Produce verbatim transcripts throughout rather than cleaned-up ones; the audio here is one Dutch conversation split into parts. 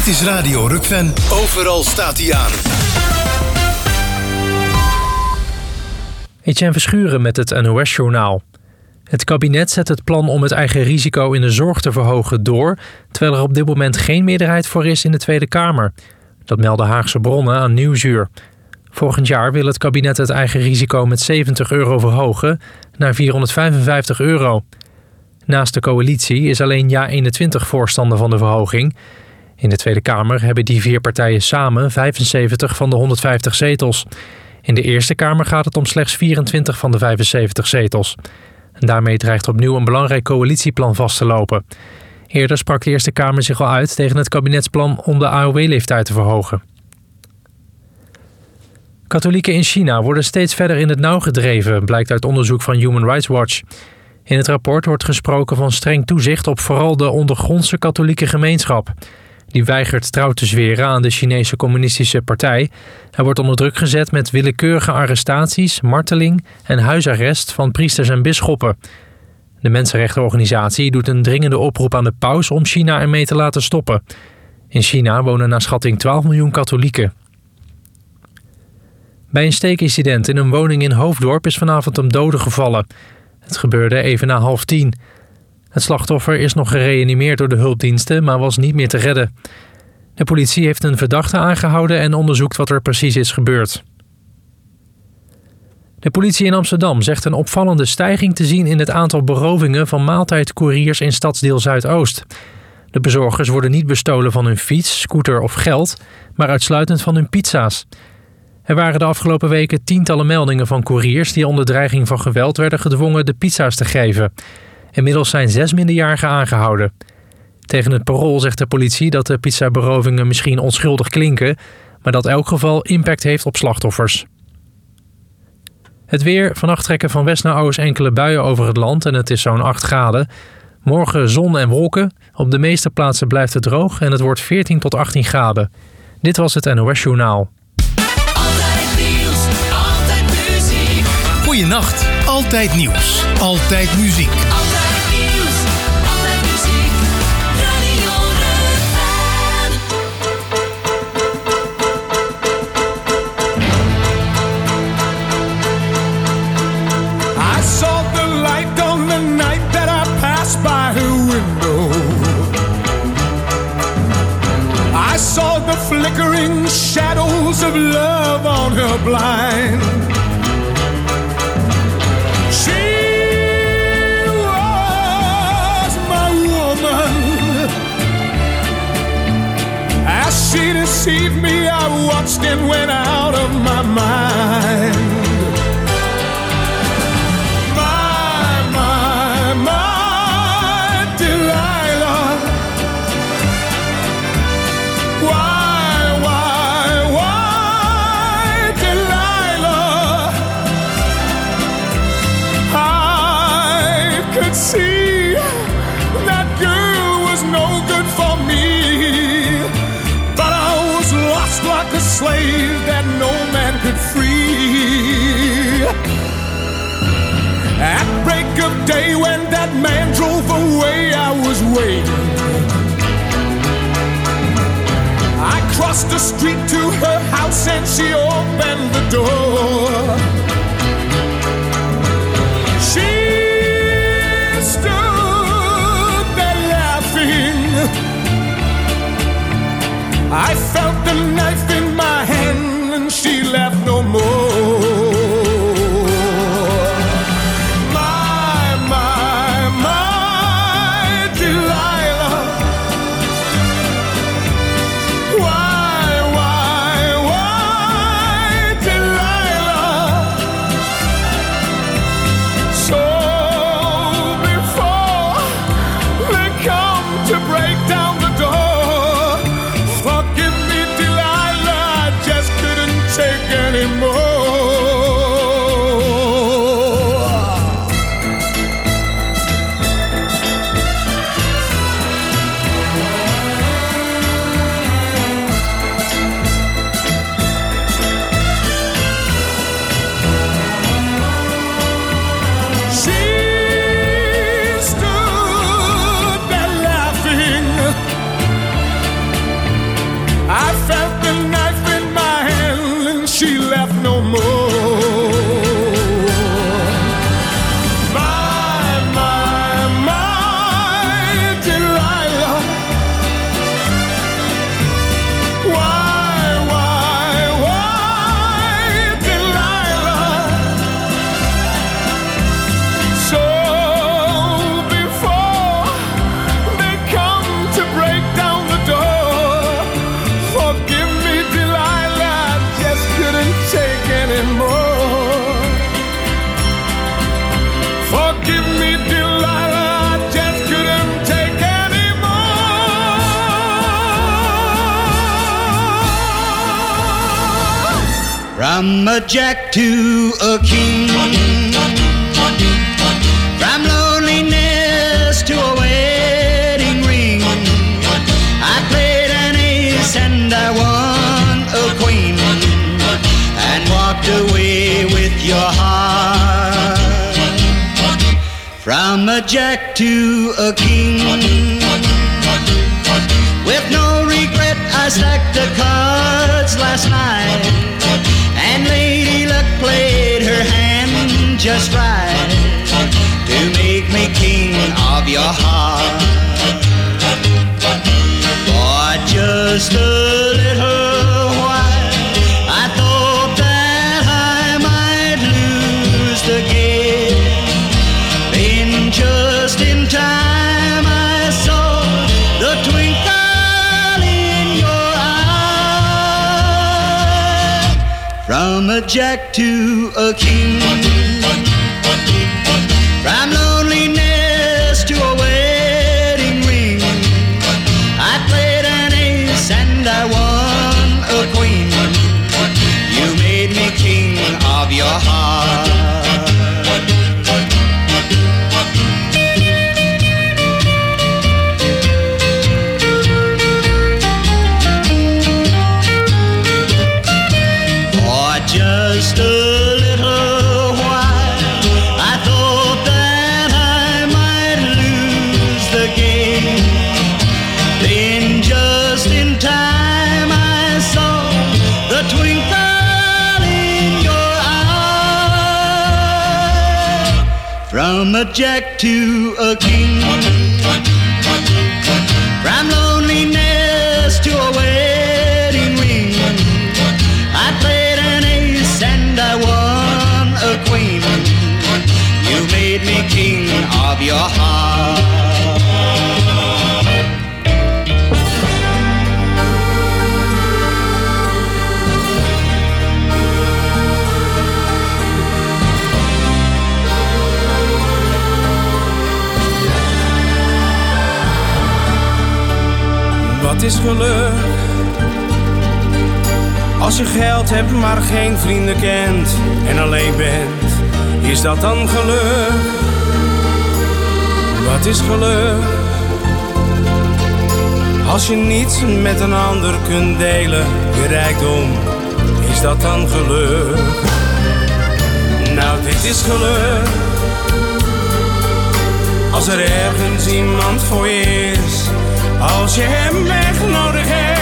Dit is Radio Rukven. Overal staat hij aan. Etienne Verschuren met het N O S-journaal. Het kabinet zet het plan om het eigen risico in de zorg te verhogen door, terwijl er op dit moment geen meerderheid voor is in de Tweede Kamer. Dat melden Haagse bronnen aan Nieuwsuur. Volgend jaar wil het kabinet het eigen risico met zeventig euro verhogen naar vierhonderdvijfenvijftig euro. Naast de coalitie is alleen Ja eenentwintig voorstander van de verhoging. In de Tweede Kamer hebben die vier partijen samen vijfenzeventig van de honderdvijftig zetels. In de Eerste Kamer gaat het om slechts vierentwintig van de vijfenzeventig zetels. En daarmee dreigt opnieuw een belangrijk coalitieplan vast te lopen. Eerder sprak de Eerste Kamer zich al uit tegen het kabinetsplan om de A O W-leeftijd te verhogen. Katholieken in China worden steeds verder in het nauw gedreven, blijkt uit onderzoek van Human Rights Watch. In het rapport wordt gesproken van streng toezicht op vooral de ondergrondse katholieke gemeenschap. Die weigert trouw te zweren aan de Chinese Communistische Partij. Hij wordt onder druk gezet met willekeurige arrestaties, marteling en huisarrest van priesters en bisschoppen. De mensenrechtenorganisatie doet een dringende oproep aan de paus om China ermee te laten stoppen. In China wonen naar schatting twaalf miljoen katholieken. Bij een steekincident in een woning in Hoofddorp is vanavond een dode gevallen. Het gebeurde even na half tien. Het slachtoffer is nog gereanimeerd door de hulpdiensten, maar was niet meer te redden. De politie heeft een verdachte aangehouden en onderzoekt wat er precies is gebeurd. De politie in Amsterdam zegt een opvallende stijging te zien in het aantal berovingen van maaltijdcouriers in stadsdeel Zuidoost. De bezorgers worden niet bestolen van hun fiets, scooter of geld, maar uitsluitend van hun pizza's. Er waren de afgelopen weken tientallen meldingen van couriers die onder dreiging van geweld werden gedwongen de pizza's te geven. Inmiddels zijn zes minderjarigen aangehouden. Tegen het Parool zegt de politie dat de pizzaberovingen misschien onschuldig klinken, maar dat elk geval impact heeft op slachtoffers. Het weer. Vannacht trekken van west naar oost enkele buien over het land en het is zo'n acht graden. Morgen zon en wolken. Op de meeste plaatsen blijft het droog en het wordt veertien tot achttien graden. Dit was het N O S-journaal. Altijd nieuws, altijd muziek. Goeienacht. Altijd nieuws. Altijd muziek. Altijd nieuws, altijd muziek. Radio Rukven. I saw the light on the night that I passed by her window. I saw the flickering shadows of love on her blind. As she deceived me, I watched and went out of my mind. My, my, my Delilah. Why, why, why Delilah? I could see that girl was no good for me. Lost like a slave that no man could free. At break of day when that man drove away, I was waiting. I crossed the street to her house and she opened the door. She stood there laughing. I felt the knife in my hand and she laughed no more. My, my, my Delilah. Why, why, why Delilah? So before they come to break down the door, forgive me a jack to a king, from loneliness to a wedding ring. I played an ace and I won a queen, and walked away with your heart. From a jack to a king, with no regret I stacked the cards last night, and Lady Luck played her hand just right to make me king of your heart. For just a little while I thought that I might lose the game. Then just in time I saw the twinkle in your eye. From a jack to a king, from loneliness to a wedding ring. I played an ace and I won a queen. You made me king of your heart. Just a little while I thought that I might lose the game. Then just in time I saw the twinkle in your eye. From a jack to a king, from loneliness to a wedding ring. I played an ace and I won a queen. You made me king of your heart. Wat is geluk? Als je geld hebt maar geen vrienden kent en alleen bent, is dat dan geluk? Wat is geluk? Als je niets met een ander kunt delen, je rijkdom, is dat dan geluk? Nou, dit is geluk. Als er ergens iemand voor je is, als je hem echt nodig hebt.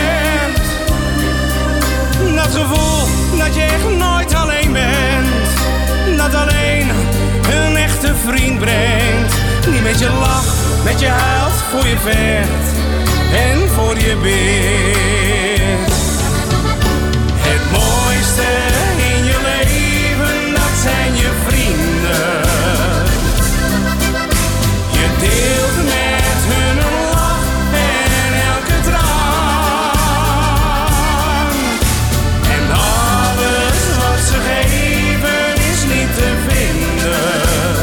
Dat gevoel dat je echt nooit alleen bent, dat alleen een echte vriend brengt. Die met je lacht, met je huilt, voor je vecht en voor je bidt. Het mooiste in je leven, dat zijn je vrienden. Je deelt met hun een lach en elke traan. En alles wat ze geven is niet te vinden.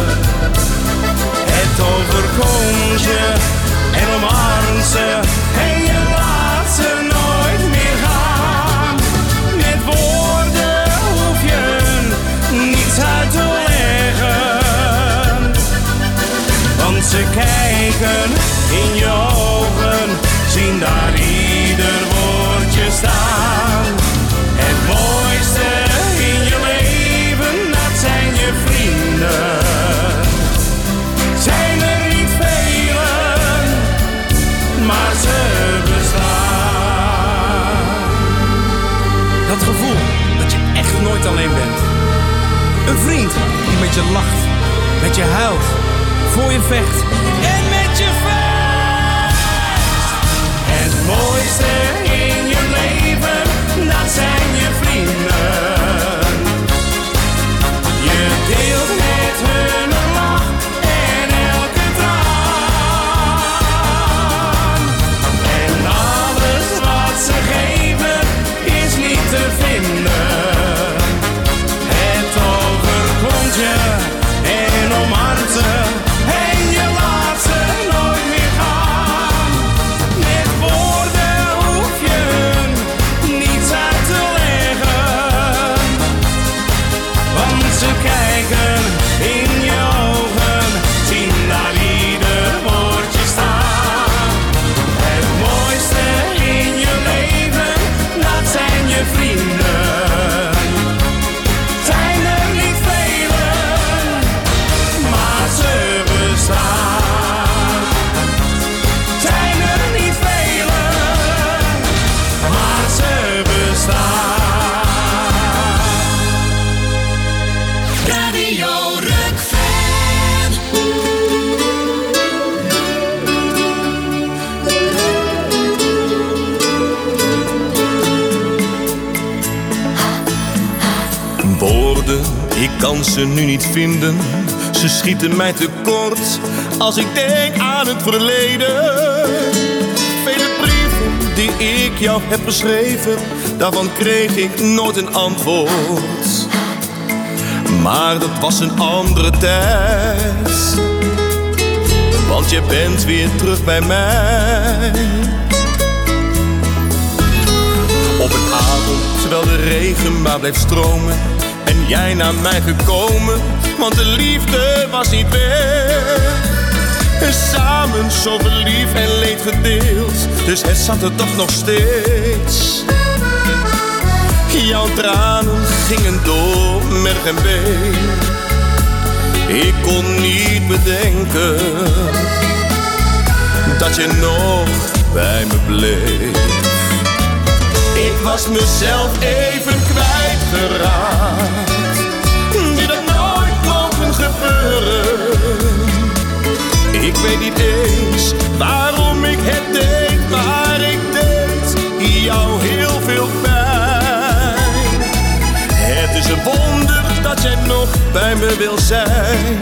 Het overkomt je en omarmt ze en je laat ze nooit meer gaan. Met woorden hoef je niets uit te leggen, want ze kijken in je ogen, zien daar ieder woordje staan. Het mooiste in je leven, dat zijn je vrienden. Zijn er niet velen, maar ze bestaan. Dat gevoel dat je echt nooit alleen bent. Een vriend die met je lacht, met je huilt, voor je vecht en met je vecht. Het mooiste in je leven, dat zijn je vrienden. Je deelt met hun een lach en elke traan. En alles wat ze geven is niet te vinden. Het overkomt je en omarmt ze en je laat ze Ik kan ze nu niet vinden, ze schieten mij tekort als ik denk aan het verleden. Vele brieven die ik jou heb geschreven, daarvan kreeg ik nooit een antwoord. Maar dat was een andere tijd, want je bent weer terug bij mij. Op een avond, terwijl de regen maar bleef stromen en jij naar mij gekomen, want de liefde was niet weg. En samen zoveel lief en leed gedeeld, dus het zat er toch nog steeds. Jouw tranen gingen door merg en been. Ik kon niet bedenken dat je nog bij me bleef. Ik was mezelf even kwijtgeraakt. Dit had nooit mogen gebeuren. Ik weet niet eens waarom ik het deed, maar ik deed jou heel veel pijn. Het is een wonder dat jij nog bij me wil zijn.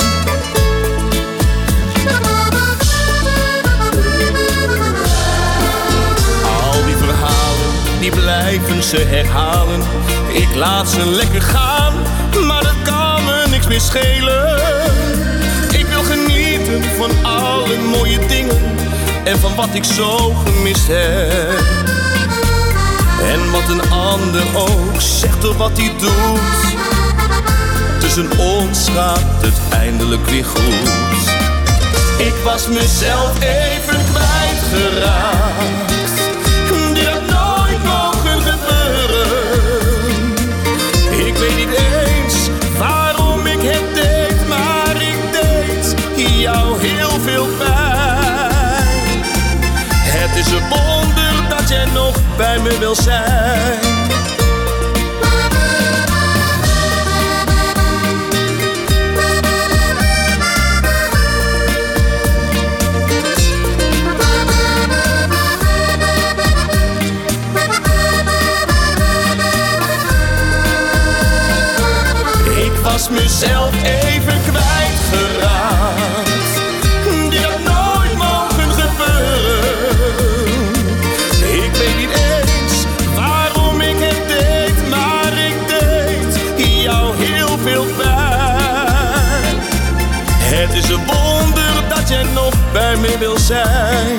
Al die verhalen, die blijven ze herhalen. Ik laat ze lekker gaan, maar dat kan me niks meer schelen. Ik wil genieten van alle mooie dingen en van wat ik zo gemist heb. En wat een ander ook zegt of wat hij doet, tussen ons gaat het eindelijk weer goed. Ik was mezelf even kwijtgeraakt. Dit had nooit mogen gebeuren. Ik weet niet eens waarom ik het deed, maar ik deed jou heel veel pijn. Het is een wonder dat jij nog bij me wil zijn. Ik was mezelf even kwijtgeraakt. Dit had nooit mogen gebeuren. Ik weet niet eens waarom ik het deed, maar ik deed jou heel veel pijn. Het is een wonder dat jij nog bij me wil zijn.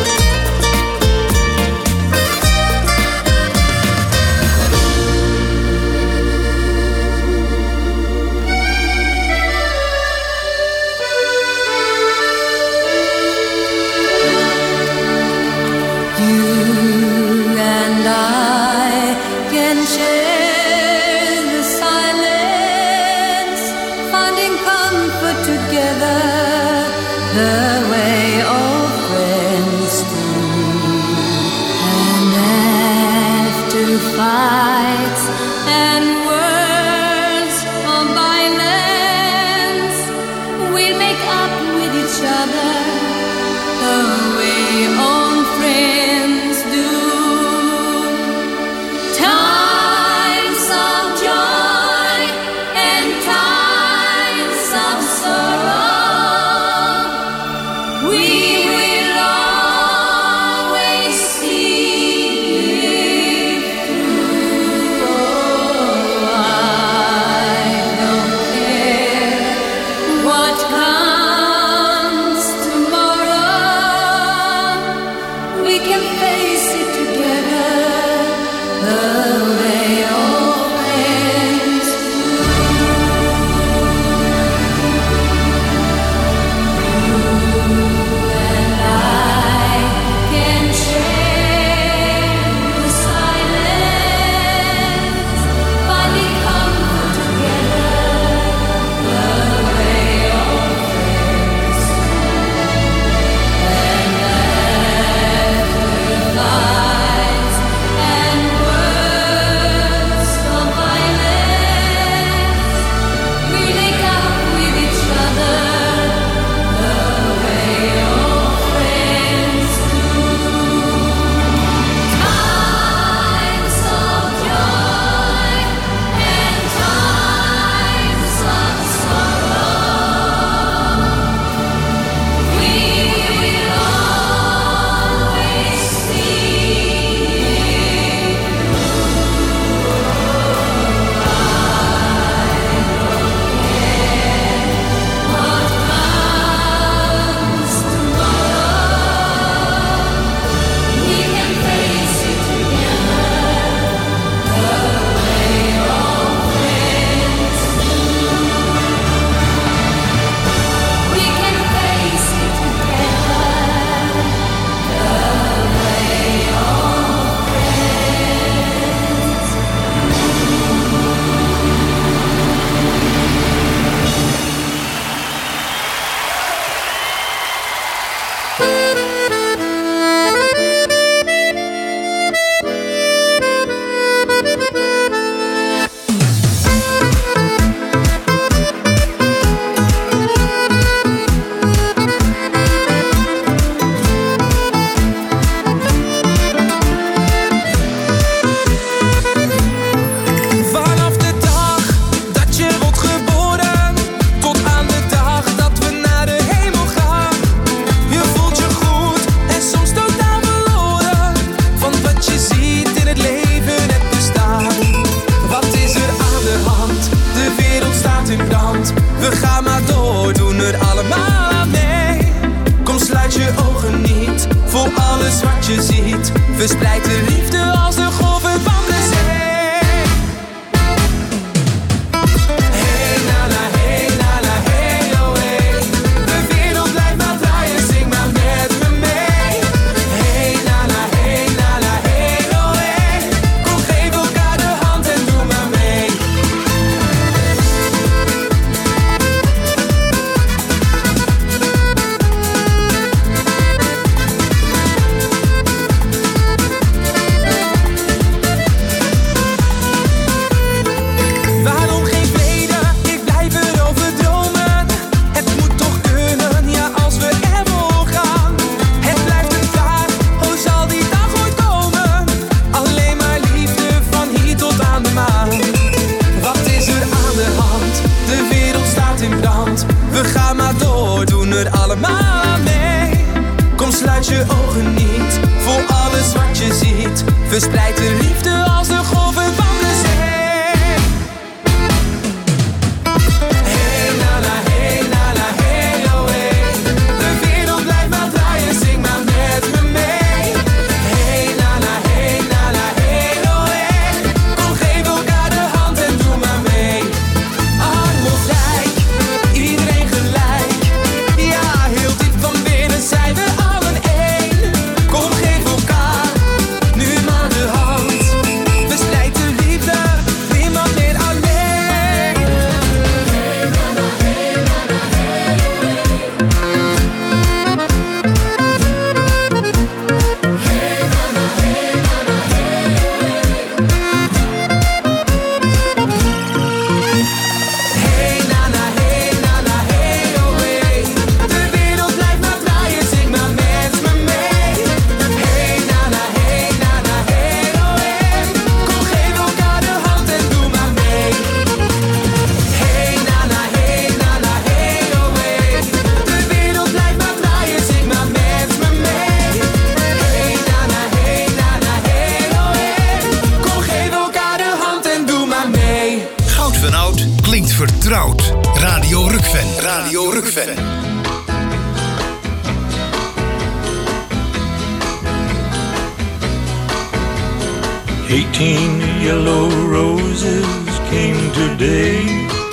Fights and words of violence, we'll make up with each other the way old friends do. Times of joy and times of sorrow, we will always see. voor alles wat je ziet. Verspreid de liefde als de golven van de zee. Hey nana, hey nana, hey oh hey. De wereld blijft maar draaien, zing maar met me mee. Hey nana, hey nana, hey oh hey. Kom geef elkaar de hand en doe maar mee. Waarom geen vrede? Ik blijf erover dromen. Het moet toch kunnen, ja als we ervoor gaan. Het blijft een vraag, hoe zal die dag ooit komen? Alleen maar liefde van hier tot aan de maan. Wat is er aan de hand? De wereld staat in brand. We gaan maar door, doen er allemaal aan mee. Kom sluit je ogen niet, voor alles wat je ziet. Verspreid de liefde als de golven van de zee. Hey nana, hey nana, hey oh hey. De wereld blijft maar draaien, zing maar met me mee. Hey nana, hey nana, hey oh hey. Kom geef elkaar de hand en doe maar mee. Arm of rijk, iedereen gelijk. Ja, heel diep van binnen zijn we allen één. Kom geef elkaar nu maar de hand. Verspreid de liefde, niemand meer alleen. Hey nana, hey nana, hey oh hey. Hey nana, hey nana, hey oh hey. Hey nana, hey nana, hey oh hey. De wereld blijft maar draaien, zing maar met me mee. Hey nana, hey nana, hey oh hey. Kom geef elkaar de hand en doe maar mee. Hey nana, hey nana, hey oh hey. De wereld blijft maar draaien, zing maar met me mee. Hey nana, hey nana, hey oh hey. Kom geef elkaar de hand en doe maar mee. Goud van Oud klinkt vertrouwd. Radio Rukven. Radio Rukven. Eighteen yellow roses came today.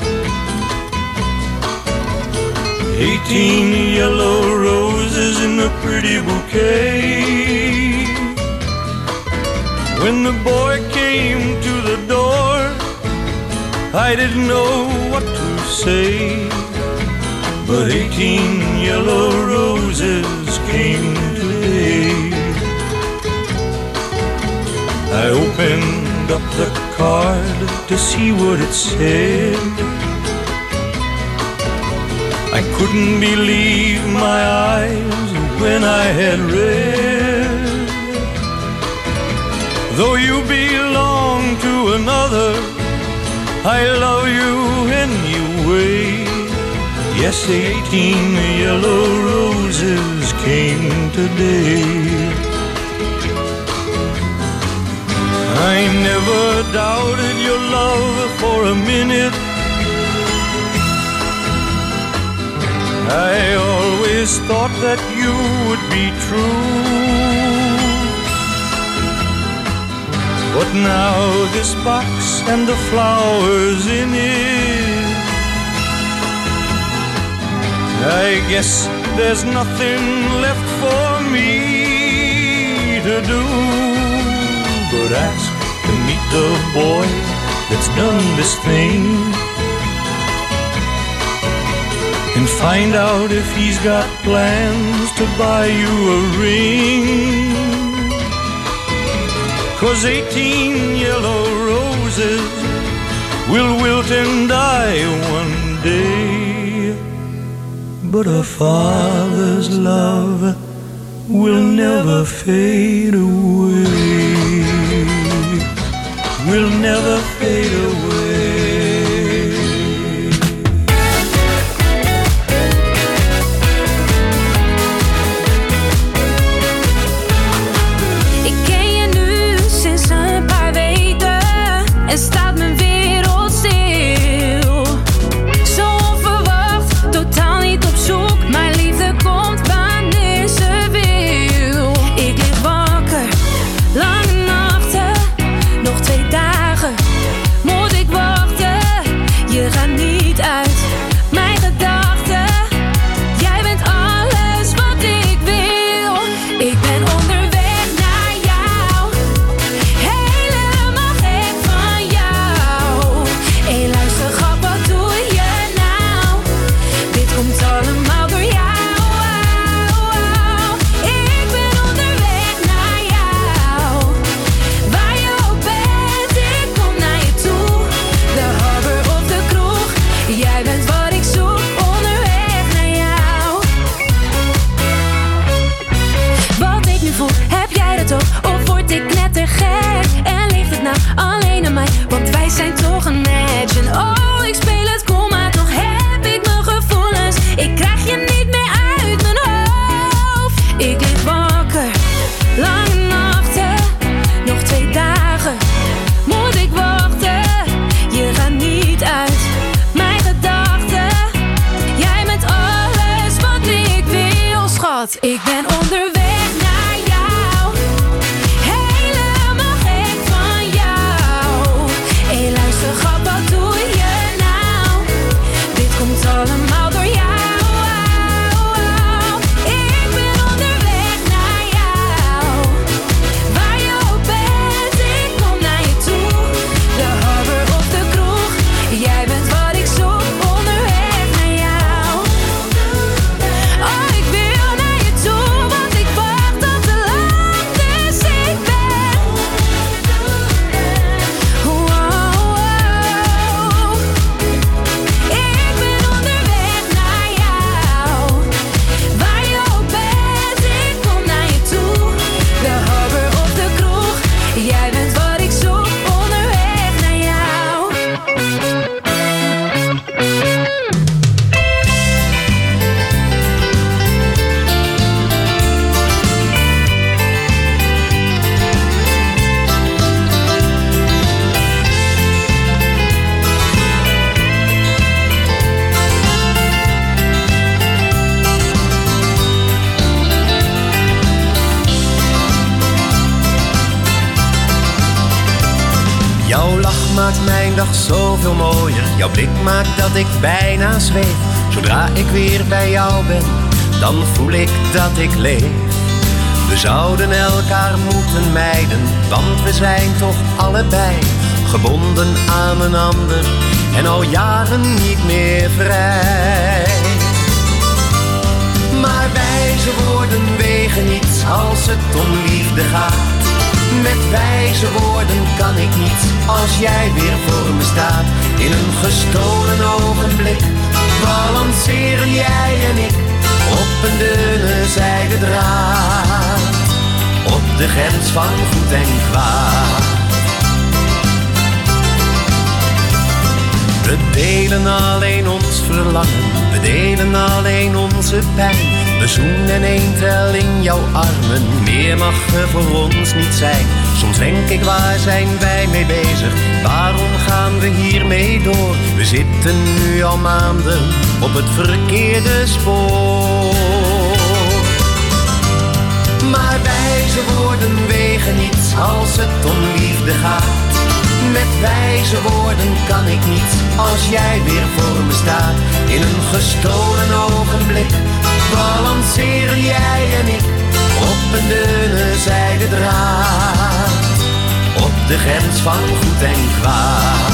Eighteen yellow roses in a pretty bouquet. When the boy came to the door, I didn't know what to say. But eighteen yellow roses came today. I opened up the card to see what it said. I couldn't believe my eyes when I had read. Though you belong to another, I love you anyway. Yes, eighteen yellow roses came today. I never doubted your love for a minute. I always thought that you would be true. But now this box and the flowers in it, I guess there's nothing left for me to do but ask to meet the boy that's done this thing and find out if he's got plans to buy you a ring. 'Cause eighteen yellow roses will wilt and die one day, but a father's love will never fade away, will never fade away. Ik ken je nu sinds een paar weken en staat mijn wereld stil. Zo onverwacht, totaal niet op zoek, mijn liefde komt wanneer ze wil. Imagine, oh ik speel het cool, maar toch heb ik mijn gevoelens. Ik krijg je niet meer uit mijn hoofd. Ik lig wakker, lange nachten, nog twee dagen moet ik wachten. Je gaat niet uit mijn gedachten. Jij bent alles wat ik wil, schat. Ik ben onderweg naar jou, helemaal gek van jou. Hé luister schat, wat doe je nou? Dit komt allemaal door jou. Ik ben onderweg naar jou. Waar je ook bent, ik kom naar je toe. De harbor of de kroeg, jij bent wat ik zoek. Onderweg naar jou. Oh, ik wil naar je toe, want ik wacht al te lang. Dus ik ben wow, wow. Ik ben onderweg naar jou. Waar je ook bent, ik kom naar je toe. De harbor of de kroeg, jij bent wat ik zoek. Onderweg naar jou. Jouw lach maakt mijn dag zoveel mooier. Jouw blik maakt dat ik bijna zweef. Zodra ik weer bij jou ben, dan voel ik dat ik leef. We zouden elkaar moeten mijden, want we zijn toch allebei gebonden aan een ander en al jaren niet meer vrij. Maar wijze woorden wegen niets als het om liefde gaat. Met wijze woorden kan ik niet als jij weer voor me staat. In een gestolen ogenblik balanceren jij en ik op een dunne zijden draad, op de grens van goed en kwaad. We delen alleen ons verlangen, we delen alleen onze pijn. We zoenen en een tel in jouw armen, meer mag er voor ons niet zijn. Soms denk ik, waar zijn wij mee bezig? Waarom gaan we hiermee door? We zitten nu al maanden op het verkeerde spoor. Maar wijze woorden wegen niets als het om liefde gaat. Met wijze woorden kan ik niet als jij weer voor me staat. In een gestolen ogenblik balanceren jij en ik op een dunne zijden draad, op de grens van goed en kwaad.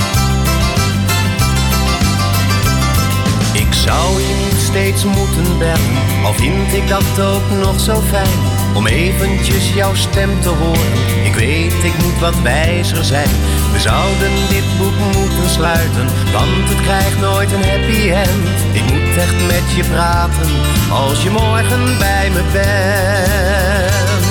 Ik zou je niet steeds moeten bellen, al vind ik dat ook nog zo fijn, om eventjes jouw stem te horen. Ik weet, ik moet wat wijzer zijn. We zouden dit boek moeten sluiten, want het krijgt nooit een happy end. Ik moet echt met je praten, als je morgen bij me bent.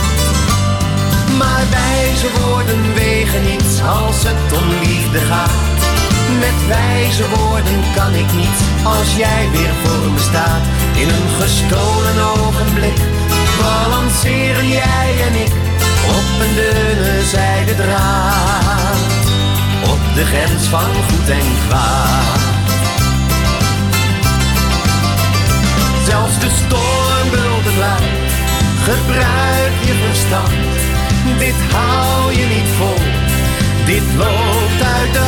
Maar wijze woorden wegen niets als het om liefde gaat. Met wijze woorden kan ik niet als jij weer voor me staat. In een gestolen ogenblik balanceren jij en ik op een dunne zijden draad, op de grens van goed en kwaad. Zelfs de storm buldert luid, gebruik je verstand. Dit hou je niet vol, dit loopt uit de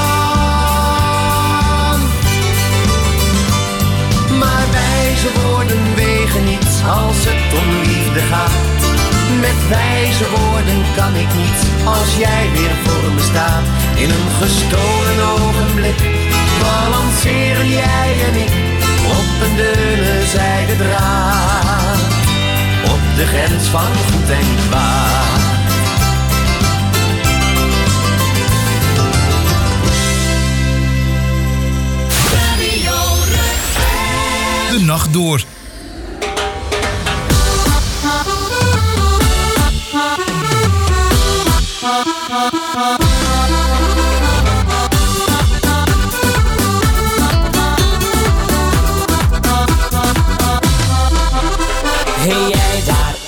hand. Maar wijze woorden wegen niets als het om liefde gaat. Met wijze woorden kan ik niet als jij weer voor me staat. In een gestolen ogenblik balanceren jij en ik op een dunne zijden draad, op de grens van goed en kwaad. De nacht door.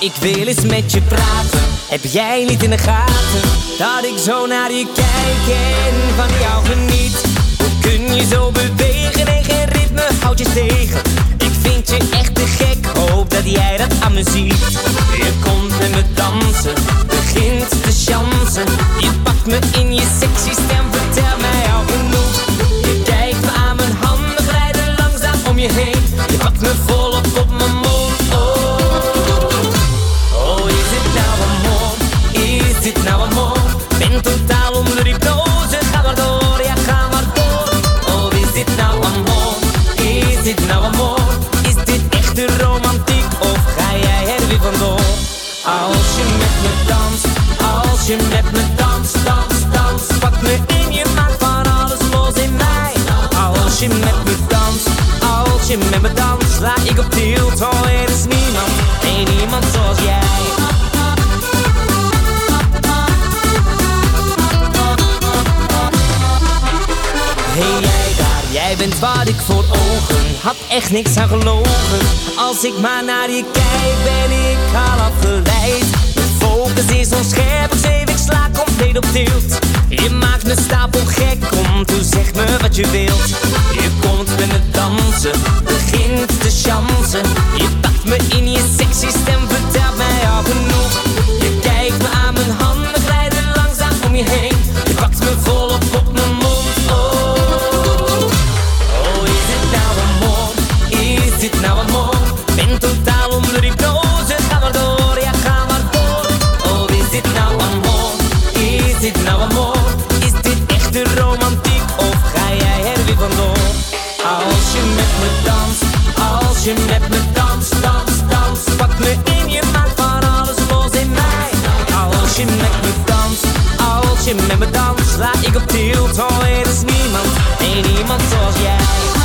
ik wil eens met je praten. Heb jij niet in de gaten dat ik zo naar je kijk en van jou geniet? Hoe kun je zo bewegen en geen ritme houd je tegen? Ik vind je echt te gek, hoop dat jij dat aan me ziet. Je komt met me dansen, begint te chansen. Je pakt me in je sexy stem, vertel mij al genoeg. Je kijkt me aan mijn handen, glijden langzaam om je heen. Je pakt me volop op mijn mond, oh. Oh, is dit nou amor? Is dit nou amor? Ben totaal onder hypnose, ga maar door, ja ga maar door. Oh, is dit nou amor? Is dit nou amor? Is dit echte romantiek of ga jij er weer vandoor? Als je met me danst, als je met me danst, dans, dans. Pak me in, je maakt van alles los in mij. Als je met me danst, als je met me danst, sla ik op tilt, oh er is niemand, nee niemand zoals jij. Hey jij daar, jij bent wat ik voor ogen had, echt niks aan gelogen. Als ik maar naar je kijk, ben ik al afgeleid. De focus is onscherp, ik zweef, ik sla compleet op tilt. Je maakt me stapel gek, kom toe zeg me wat je wilt. Je komt met me dansen, begint te chansen. Je pakt me in je sexy stem, vertelt mij al genoeg. Je kijkt me aan mijn handen, glijden langzaam om je heen. Je pakt me volop op mijn mond, oh. Oh, is dit nou amor? Is dit nou amor? Ben totaal onder hypnose, ga maar door, ja ga maar door. Oh, is dit nou amor? Is dit nou amor? Is dit echte romantiek of ga jij er weer vandoor? Als je met me danst, als je met me danst, dans, dans. Pak me in, je maakt van alles los in mij. Als je met me danst, als je met me danst, sla ik op tilt, oh er is niemand, nee niemand zoals jij.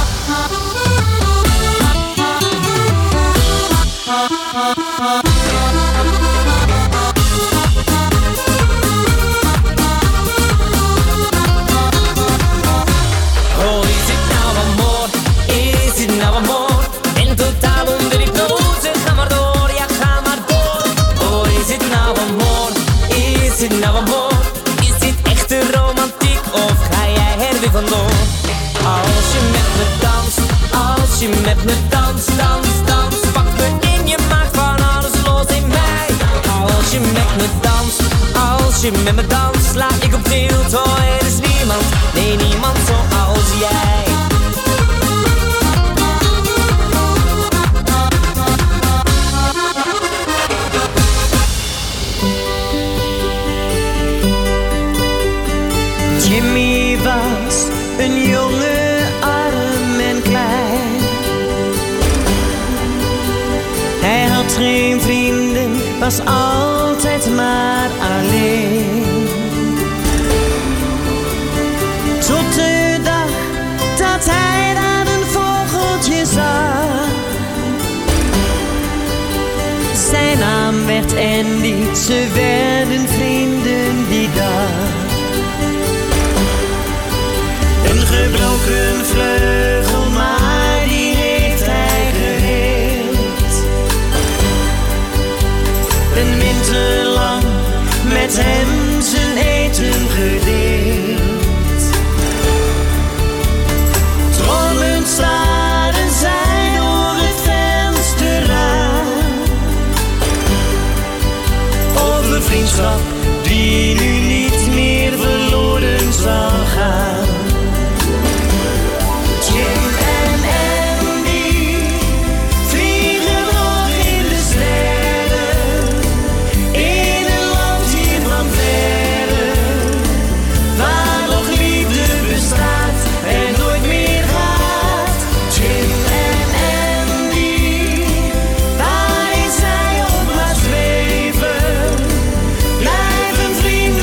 Oh, is dit nou amor? Is dit nou amor? Ben totaal onder hypnose, ga maar door, ja ga maar door. Oh, is dit nou amor? Is dit nou amor? Is dit echte romantiek of ga jij er weer vandoor? Als je met me danst, als je met me danst, dans, dans. Pak me in, je maakt van alles los in mij. Als je met me danst, als je met me danst, sla ik op tilt, oh er is niemand, nee niemand zoals jij. Jimmy was een jongen, arm en klein. Hij had geen vrienden, was altijd maar alleen. Tot de dag dat hij daar een vogeltje zag. Zijn naam werd Andy, ze werden vrienden die dag. Een gebroken vleugel, maar die heeft hij geheeld. Een winter lang met hem zijn eten gedeeld. Trollend staren zij door het vensterraam. Over vriendschap die nu niet meer verloren zal gaan. Jim en Andy vliegen nog in de sterren, in een land hier van verre, waar nog liefde bestaat en nooit meer gaat. Jim en Andy, waarin zij ook maar zweven, blijven vrienden.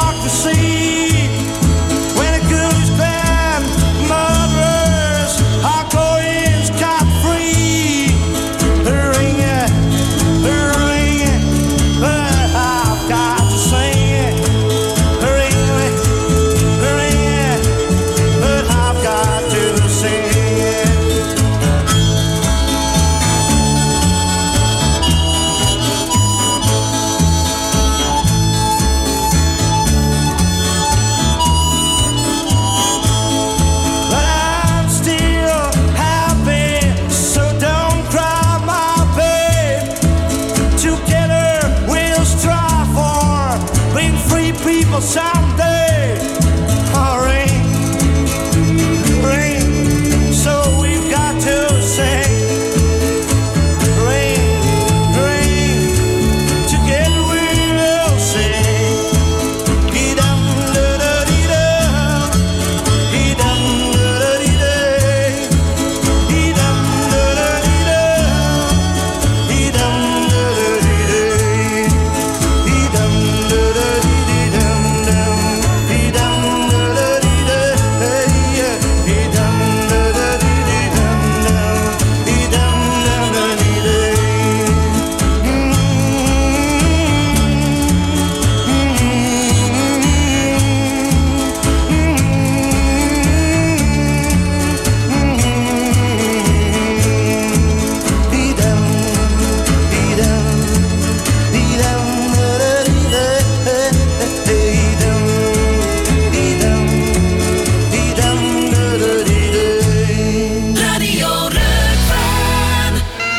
democracy. When a good is bad, murderers are going scot-free. Ring it, ring it, but I've got to sing it. Ring it, ring it, but I've got to sing it. But I'm still happy, so don't cry, my babe. Together we'll strive for being free people someday. Oh, ring, ring, so we've got to sing. Ring, ring, together we'll sing. Dee-dum, da-da-dee-dum, dee-dum, da-da-dee-day, dee-dum, da-da-dee-dum, dee-dum, da-da-dee-day, dee-dum, da-da-dee-dee-dum-dum, dee-dum, da-da-dee-day, dee-dum, da-da-dee-dee-dum-dum, dee-dum, da-da-dee-day. Radio Rukven.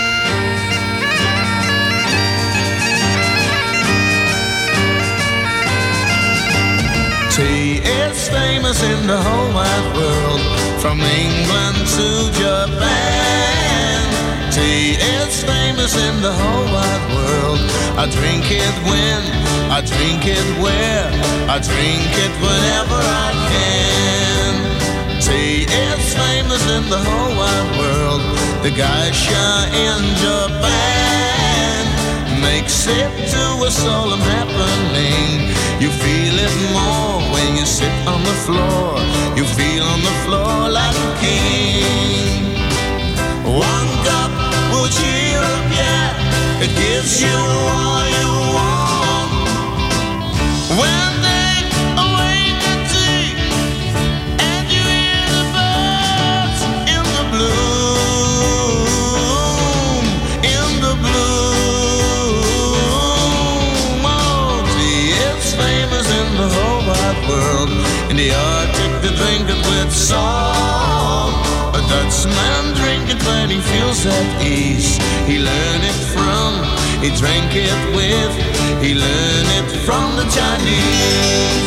Tea is famous in the whole wide world, from England to Japan. Tea is famous in the whole wide world. I drink it when, I drink it where, I drink it whenever I can. Tea is famous in the whole wide world. The geisha in Japan makes it to a solemn happening. You feel it more when you sit on the floor. You feel on the floor like a king. One cup will cheer up, yeah. It gives you all you want. When they awake the tea and you hear the birds in the bloom, in the bloom. Oh, tea is famous in the whole wide world. In the Arctic they drink it with salt. A Dutchman drink it when he feels at ease. He learned it from, he drank it with, he learned it from the Chinese.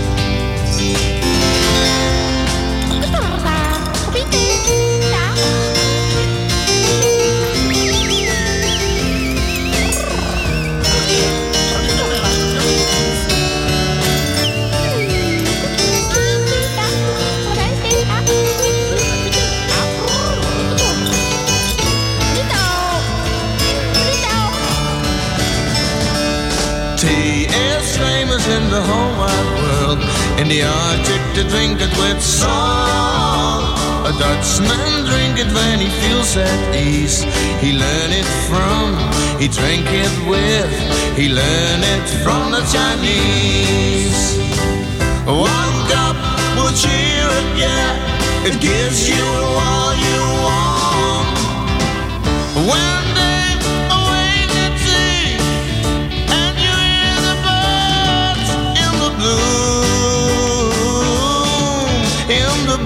Tea is famous in the whole wide world. In the Arctic they drink it with salt. A Dutchman drink it when he feels at ease. He learned it from, he drank it with, he learned it from the Chinese. One cup will cheer it, yeah. It gives you all you want. When they awake the tea and you hear the birds in the bloom, in the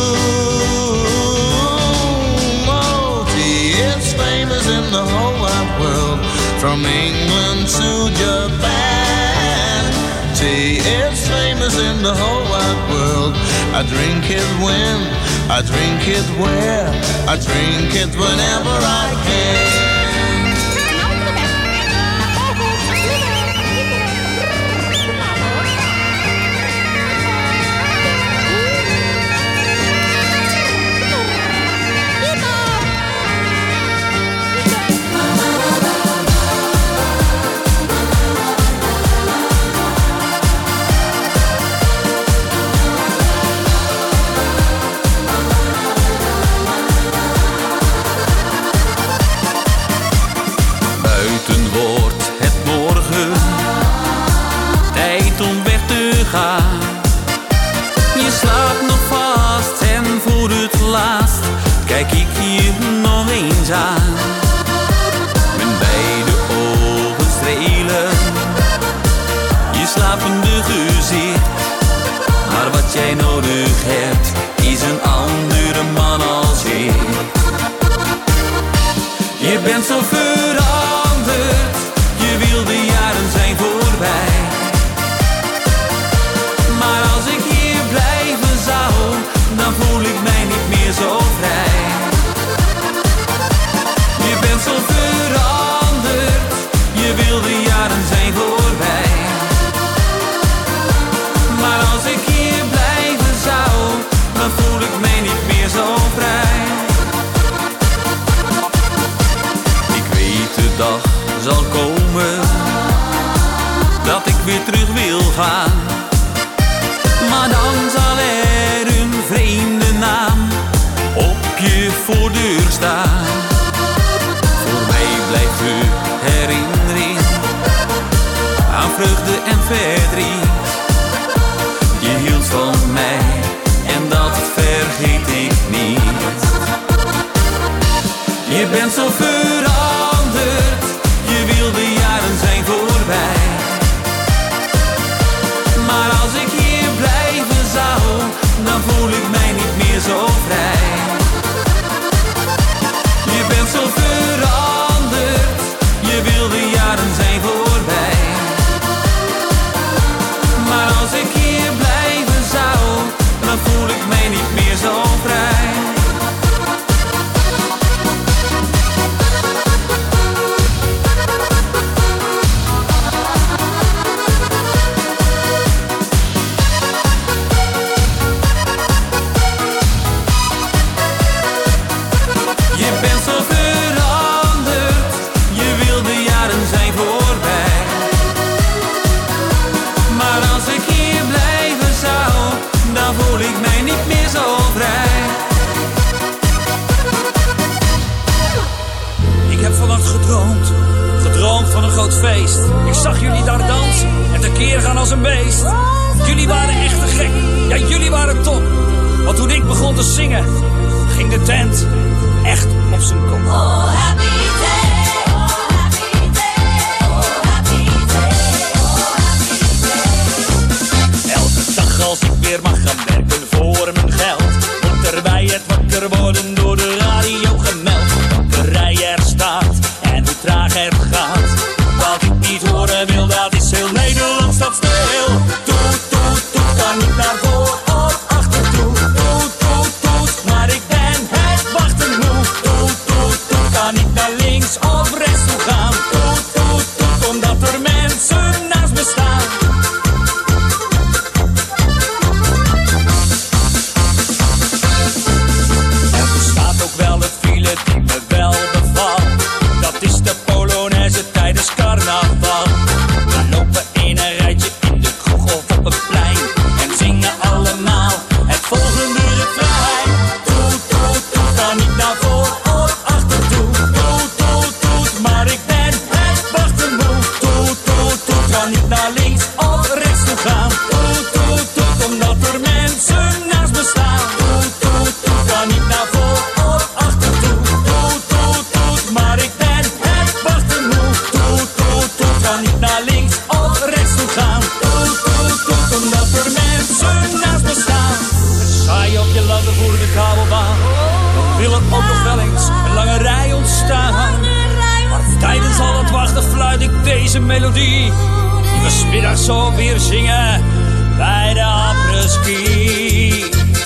bloom. Oh, tea is famous in the whole wide world, from England to Japan. Tea is famous in the whole wide world. I drink it when, I drink it where, I drink it whenever I can. zal komen dat ik weer terug wil gaan. Maar dan zal er een vreemde naam op je voordeur staan. Voor mij blijft de herinnering aan vreugde en verdriet. Je hield van mij en dat vergeet ik niet. Je bent zo veranderd, je wilde jaren zijn voorbij. Maar als ik hier blijven zou, dan voel ik mij niet meer zo vrij. Je bent zo veranderd, je wilde jaren zijn voorbij. Maar als ik hier blijven zou, dan voel ik mij niet meer zo vrij. Gedroomd, gedroomd van een groot feest. Ik zag jullie daar dansen en tekeer gaan als een beest. Jullie waren echt te gek, ja jullie waren top. Want toen ik begon te zingen, ging de tent echt op zijn kop. Oh happy day, oh happy day, oh happy day, oh happy day. Elke dag als ik weer mag gaan werken voor mijn geld, wordt er bij het wakker worden door de radio gemeld. De rij er staat en hoe traag het gaat. Wat ik niet horen wil, dat is heel Nederland staat stil. Toet, toet, toet, kan niet naar voor of achter toe. Toet, toet, toet, maar ik ben het wachten moe. Toet, toet, toet, kan niet naar links of rechts toe gaan. Toet, toet, toet, omdat er mensen naast me staan. Er bestaat ook wel een file die me wel bevalt. Dat is de Polonaise tijdens carnaval. We lopen in een rijtje in de kroeg of op een plein en zingen allemaal het volgende refrein. Toet, toet, toet, kan niet naar voor of achter toe. Toet, toet, toet, maar ik ben het wachten moe. Toet, toet, toet, kan niet naar links of rechts toe gaan. Toet, toet, toet, omdat er mensen naast me staan. Toet, toet, toet, kan niet naar voor of achter toe. Toet, toet, toet, maar ik ben het wachten moe. Toet, toet, toet, kan niet naar links of rechts toe gaan. Toet, toet, toet, omdat er mensen naast me staan. Saai op je landen voor de kabelbaan. Dan wil er ook nog wel eens een lange rij ontstaan. Maar tijdens al het wachten fluit ik deze melodie, die we 's middags zo weer zingen bij de après-ski.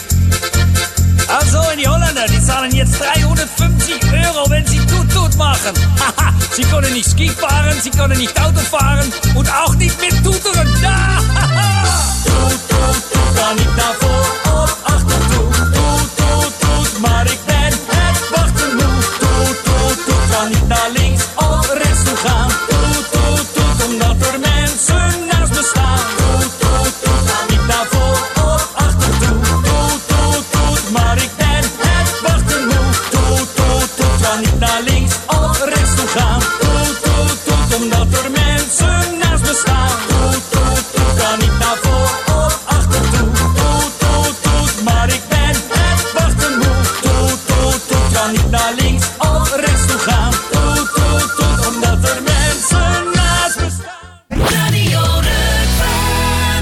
Also, in die Holländer, die zahlen jetzt dreihundertfünfzig Euro, wenn sie Toet-Toet machen. Haha, sie können nicht Ski fahren, sie können nicht Auto fahren und auch nicht mit toeteren. Da, haha. Toet, toet, toet, kan niet naar voor of achter toe. Toet, toet, toet, maar ik ben het wachten moe. Toet, toet, toet, kan niet naar links of rechts toe gaan. Toet, toet, toet, omdat er mensen naast me staan. Toet, toet, toet, kan niet naar voor of achter toe. Toet, toet, toet, maar ik ben het wachten moe. Toet, toet, toet, kan niet naar links of rechts toe gaan. Toet, toet, toet, omdat er mensen naast me staan. Toet, toet, toet, kan niet naar voor of achter toe. Toet, toet, toet, maar ik ben het wachten moe. Toet, toet, toet, kan niet naar links of rechts toe gaan. Toet, toet, toet, omdat er mensen naast me staan. Radio Rukven.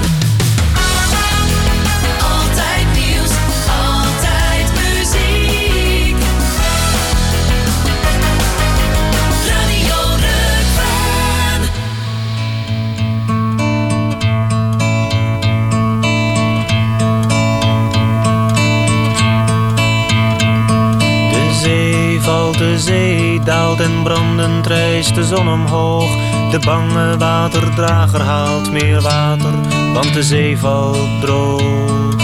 Altijd nieuws, altijd muziek. Radio Rukven. De zee valt, de zee daalt en brandend rijst de zon omhoog. De bange waterdrager haalt meer water, want de zee valt droog.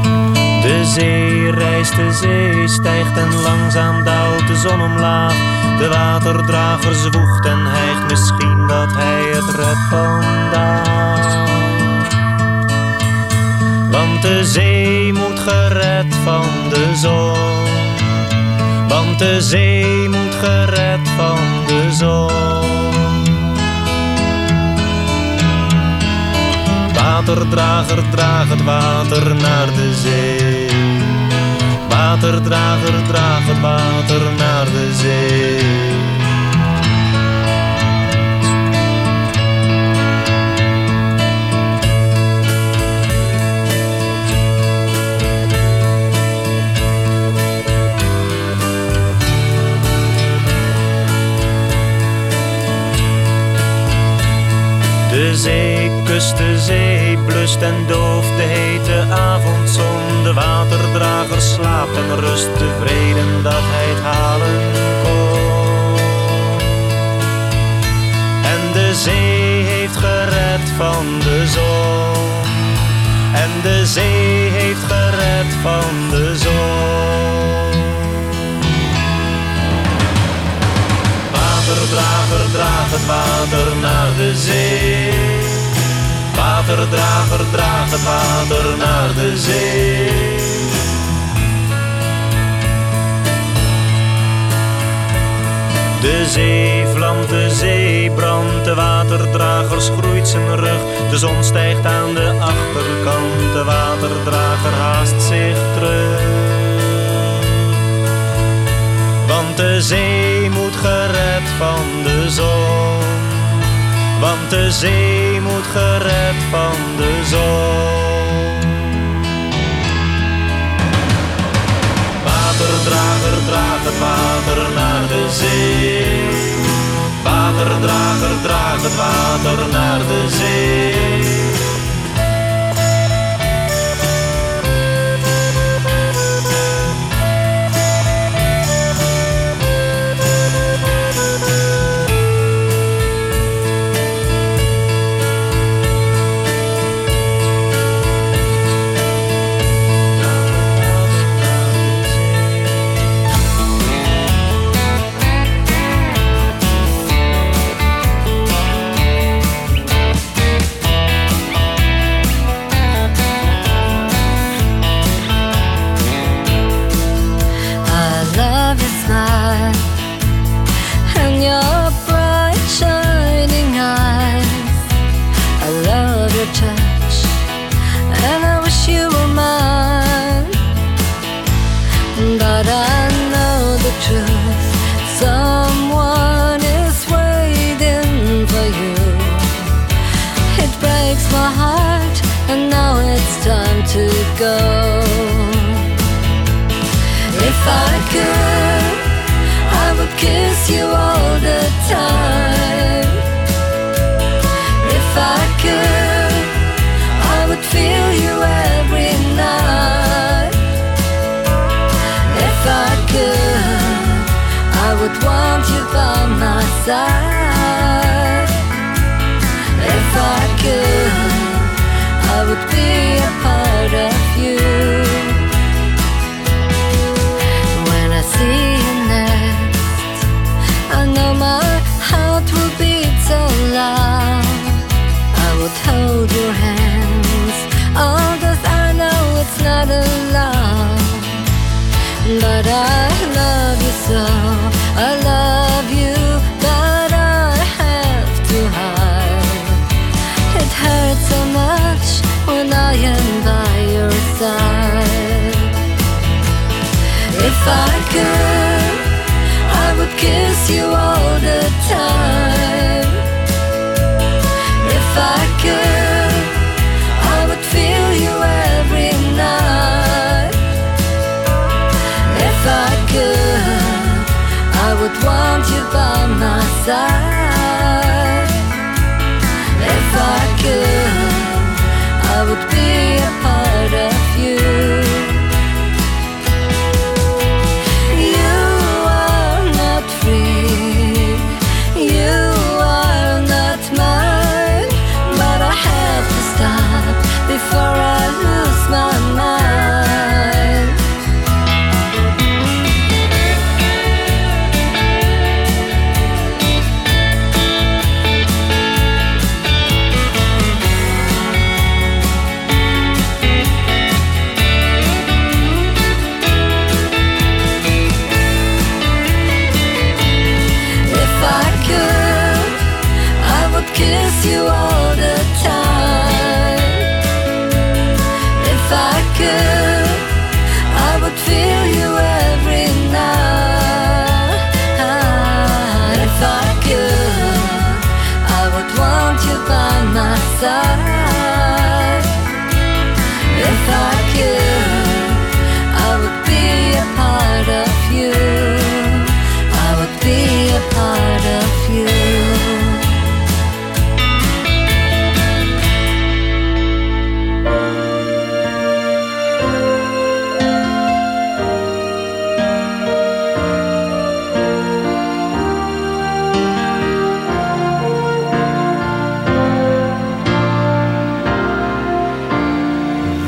De zee rijst, de zee stijgt en langzaam daalt de zon omlaag. De waterdrager zwoegt en hijgt, misschien dat hij het redt vandaag. Want de zee moet gered van de zon. Want de zee moet gered van de zon. Waterdrager, draag het water naar de zee. Waterdrager, draag het water naar de zee. De zee kust de zee, blust en dooft de hete avondzon. De waterdrager slaapt en rust tevreden dat hij het halen kon. En de zee heeft gered van de zon. En de zee heeft gered van de zon. Waterdrager, draag het water naar de zee. Waterdrager, draag het water naar de zee. De zee vlamt, de zee brandt, de waterdrager schroeit zijn rug. De zon stijgt aan de achterkant, de waterdrager haast zich terug. Want de zee moet gered van de zon. Want de zee moet gered van de zon. Waterdrager, draag het water naar de zee. Waterdrager, draag het water naar de zee.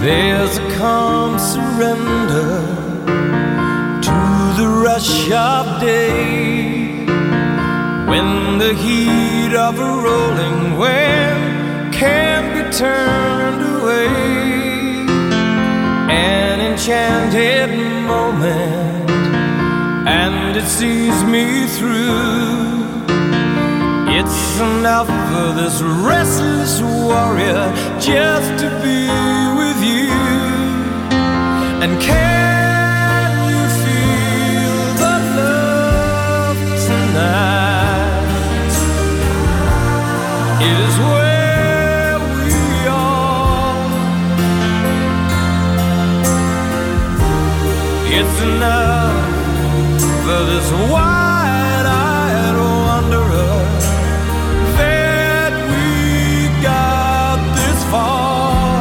There's a calm surrender to the rush of day, when the heat of a rolling wave can't be turned away. An enchanted moment, and it sees me through. It's enough for this restless warrior just to be with you. And can you feel the love tonight? It is where we are. It's enough for this wide-eyed wanderer that we got this far.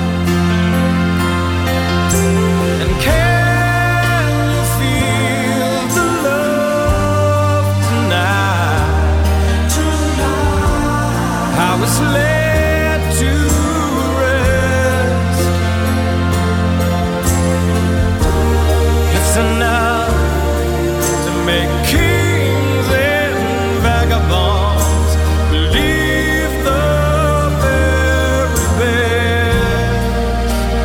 And can you feel the love tonight? Tonight, how it's laid to rest. It's enough to make kings and vagabonds believe the very best.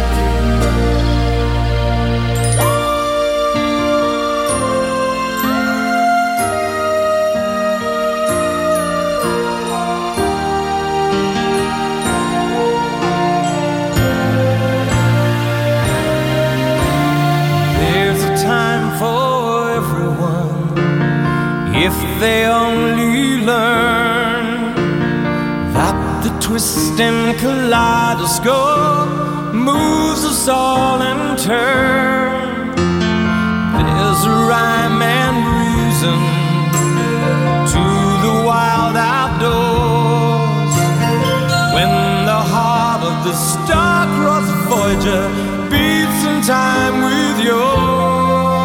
There's a time for everyone if they only learn that the twisting kaleidoscope moves us all in turn. There's a rhyme and reason to the wild outdoors, when the heart of the star-crossed Voyager beats in time with yours.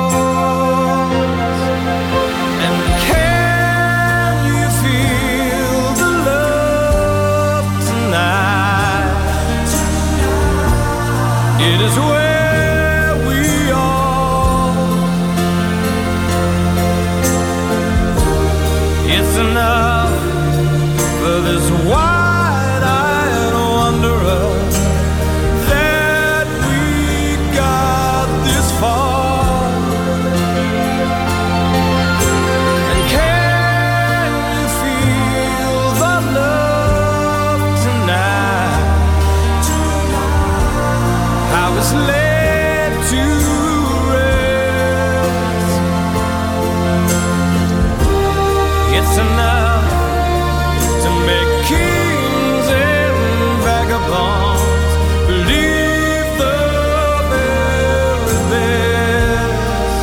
And can you feel the love tonight? It is where we are. It's enough for this wide-eyed wanderer that we got this far. And can you feel the love tonight? How it's laid to rest. It's enough to make kings and vagabonds believe the very best.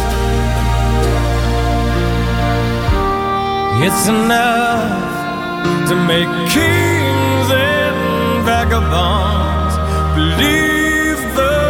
It's enough to make kings and vagabonds believe the